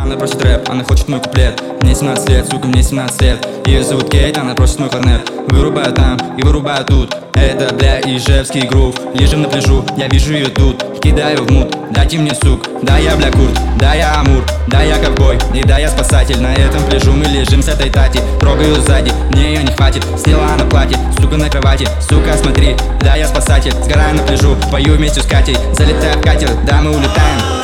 Она просит рэп, она хочет мой куплет. Мне 17 лет, сука, мне 17 лет. Ее зовут Кейт, она просит мой корнет. Вырубаю там и вырубаю тут. Это, бля, ижевский грув. Лежим на пляжу, я вижу ее тут. Кидаю в мут, дайте мне сук. Да я, бля, курт, да я амур, да я ковбой, и да я спасатель. На этом пляжу мы лежим с этой тати. Трогаю сзади, мне ее не хватит. Сняла на платье, сука, на кровати. Сука, смотри, да я спасатель. Сгораю на пляжу, пою вместе с Катей. Залетаю в катер, да мы улетаем.